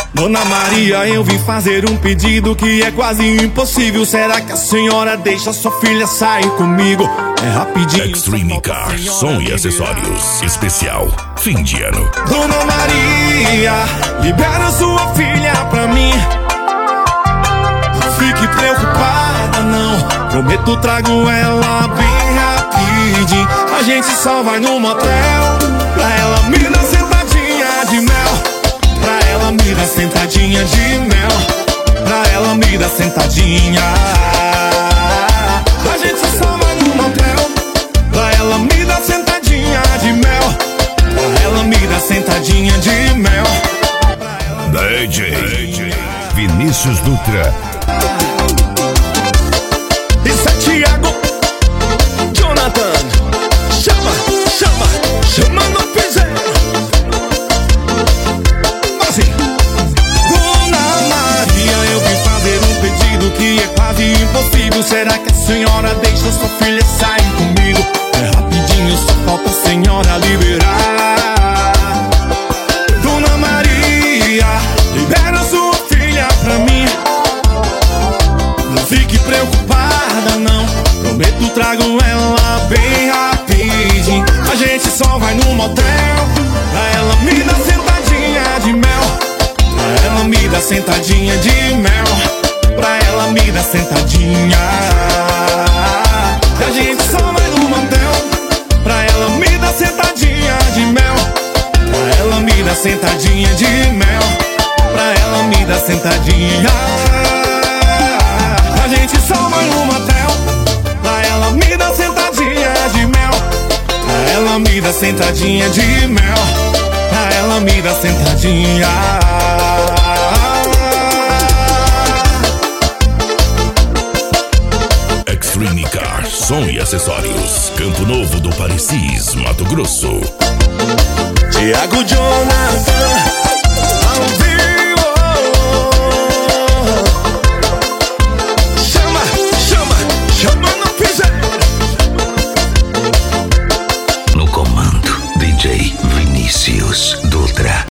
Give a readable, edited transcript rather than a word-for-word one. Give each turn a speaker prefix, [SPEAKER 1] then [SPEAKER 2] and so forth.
[SPEAKER 1] Dona Maria, eu vim fazer um pedido que é quase impossível. Será que a senhora deixa sua filha sair comigo? É rapidinho.
[SPEAKER 2] Extreme Car, som e acessórios. Especial, fim de ano.
[SPEAKER 1] Dona Maria, libera sua filha pra mim. Não fique preocupada não, prometo trago ela bem rapidinho. A gente só vai no motel pra ela me dar sentadinha de mel. Pra ela me dar sentadinha de mel. Pra ela me dar sentadinha. A gente só vai no motel pra ela me dar sentadinha de mel. Pra ela me dar sentadinha de mel.
[SPEAKER 2] DJ Vinícius Dutra.
[SPEAKER 1] Isso é Thiago, Jonathan. Chama, chama, chama no piseiro. Assim. Dona Maria, eu vim fazer um pedido que é quase impossível. Será que a senhora deixa sua filha sair comigo? É rapidinho, só falta a senhora liberar. Dona Maria, libera sua filha pra mim. Não fique preocupada não, prometo trago ela bem rapidinho. A gente só vai no motel pra ela me dar sentadinha de mel. Pra ela me dar sentadinha de mel. Pra ela me dar sentadinha. A gente só vai no motel pra ela me dar sentadinha de mel. Pra ela me dar sentadinha de mel. Pra ela me dar sentadinha. A gente só vai no motel pra ela me dar sentadinha de mel. Pra ela me dar sentadinha de mel. Pra ela me dar sentadinha.
[SPEAKER 2] Extreme Car, som e acessórios. Campo Novo do Parecis, Mato Grosso.
[SPEAKER 1] Thiago, Jonathan.